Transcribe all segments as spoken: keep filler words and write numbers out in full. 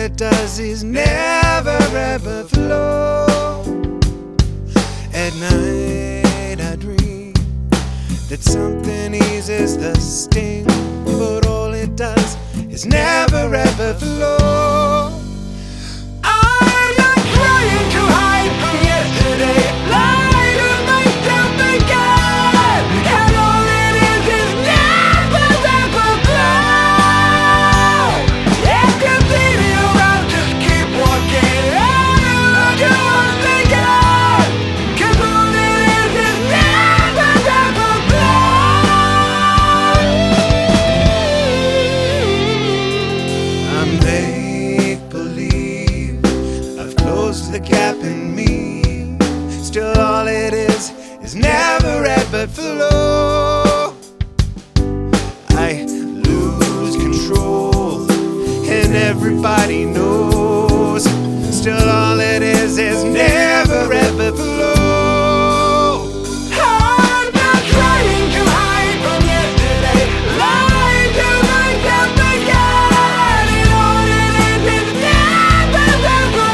it does is never ever flow. At night I dream that something eases the sting, but all it does is never ever flow. I'm not trying to hide from yesterday, lie to myself again, and all it is is never ever flow. If you see me around, just keep walking on, do one thing again, 'cause all it is is never ever flow. I'm make-believe, I've closed the gap in me, still all it is is never ever flow. I lose control and everybody knows, still all it is is never ever flow. I'm not trying to hide from yesterday, lie to myself again, and all it is is never ever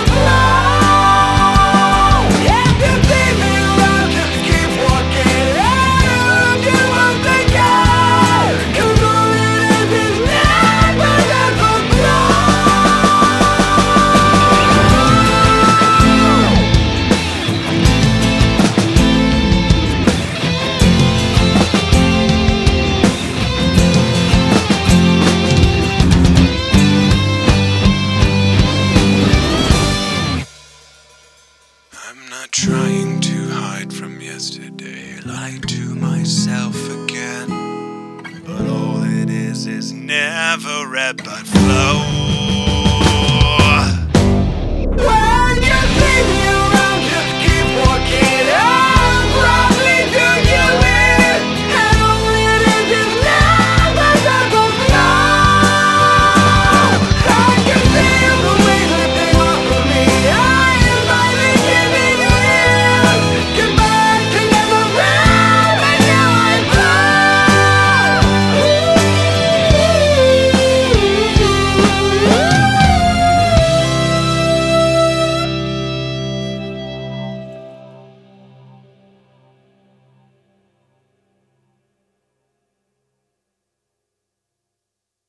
flow. If you see me around, just keep walking on, do one thing again, 'cause all it is is never ever flow. I'm not trying to hide from yesterday, lie to myself again, but all it is is never ever flow.